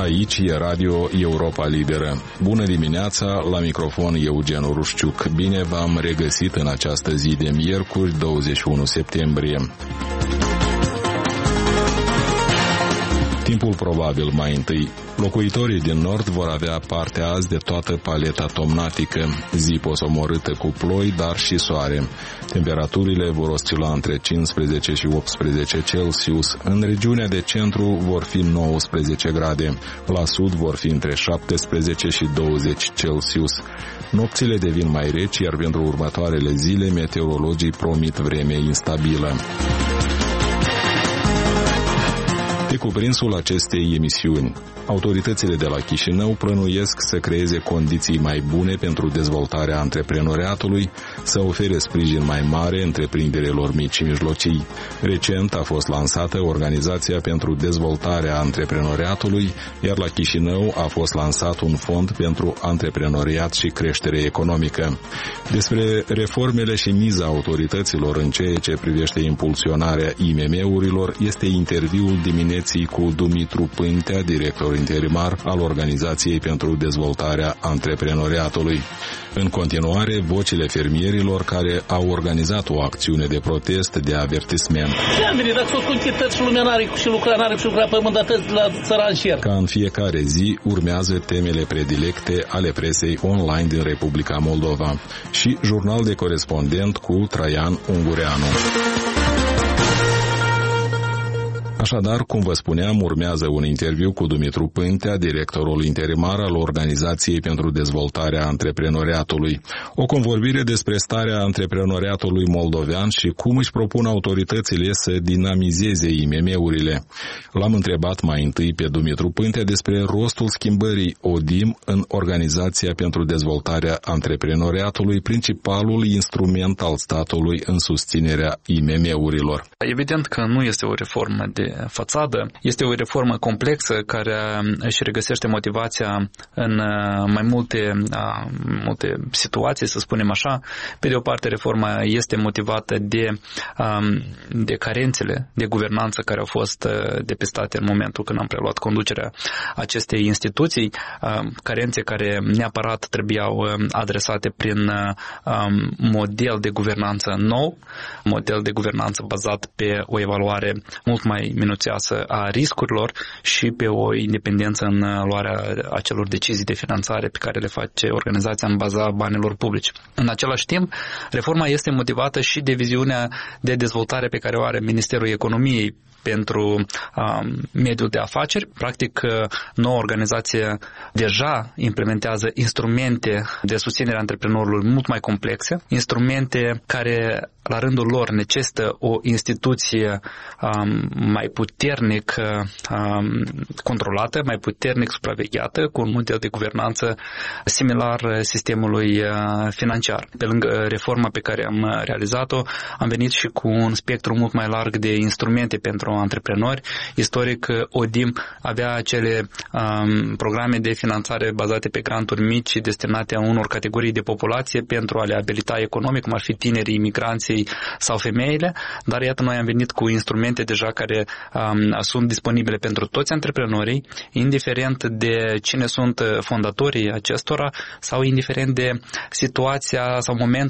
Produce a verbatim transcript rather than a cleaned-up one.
Aici e Radio Europa Liberă. Bună dimineața, la microfon Eugen Rușciuc. Bine v-am regăsit în această zi de miercuri, douăzeci și unu septembrie. Timpul probabil mai întâi. Locuitorii din nord vor avea parte azi de toată paleta tomnatică, zi posomorâtă cu ploi, dar și soare. Temperaturile vor oscila între cincisprezece și optsprezece Celsius. În regiunea de centru vor fi nouăsprezece grade. La sud vor fi între șaptesprezece și douăzeci Celsius. Nopțile devin mai reci, iar pentru următoarele zile meteorologii promit vreme instabilă. Pe cuprinsul acestei emisiuni, autoritățile de la Chișinău plănuiesc să creeze condiții mai bune pentru dezvoltarea antreprenoriatului, să ofere sprijin mai mare întreprinderilor mici și mijlocii. Recent a fost lansată Organizația pentru Dezvoltarea Antreprenoriatului, iar la Chișinău a fost lansat un fond pentru antreprenoriat și creștere economică. Despre reformele și miza autorităților în ceea ce privește impulsionarea I M M-urilor este interviul dimineții cu Dumitru Pântea, director interimar al Organizației pentru Dezvoltarea Antreprenoriatului. În continuare, vocile fermierilor care au organizat o acțiune de protest de avertisment. Ca în fiecare zi, urmează temele predilecte ale presei online din Republica Moldova și jurnal de corespondent cu Traian Ungureanu. Așadar, cum vă spuneam, urmează un interviu cu Dumitru Pântea, directorul interimar al Organizației pentru Dezvoltarea Antreprenoriatului. O convorbire despre starea antreprenoriatului moldovean și cum își propun autoritățile să dinamizeze I M M-urile. L-am întrebat mai întâi pe Dumitru Pântea despre rostul schimbării O D I M în Organizația pentru Dezvoltarea Antreprenoriatului, principalul instrument al statului în susținerea I M M-urilor. Evident că nu este o reformă de fațadă, este o reformă complexă care își regăsește motivația în mai multe, multe situații, să spunem așa. Pe de o parte, reforma este motivată de, de carențele de guvernanță care au fost depistate în momentul când am preluat conducerea acestei instituții, carențe care neapărat trebuiau adresate prin model de guvernanță nou, model de guvernanță bazat pe o evaluare mult mai minuțioasă a riscurilor și pe o independență în luarea acelor decizii de finanțare pe care le face organizația în baza banilor publici. În același timp, reforma este motivată și de viziunea de dezvoltare pe care o are Ministerul Economiei pentru um, mediul de afaceri. Practic, noua organizație deja implementează instrumente de susținere a antreprenorului mult mai complexe, instrumente care la rândul lor necesită o instituție um, mai puternic um, controlată, mai puternic supravegheată, cu un model de guvernanță similar sistemului uh, financiar. Pe lângă reforma pe care am realizat-o, am venit și cu un spectru mult mai larg de instrumente pentru antreprenori. Istoric, O D I M avea acele um, programe de finanțare bazate pe granturi mici destinate a unor categorii de populație pentru a le abilita economic, cum ar fi tinerii, imigranții sau femeile, dar iată, noi am venit cu instrumente deja care um, sunt disponibile pentru toți antreprenorii, indiferent de cine sunt fondatorii acestora sau indiferent de situația sau momentul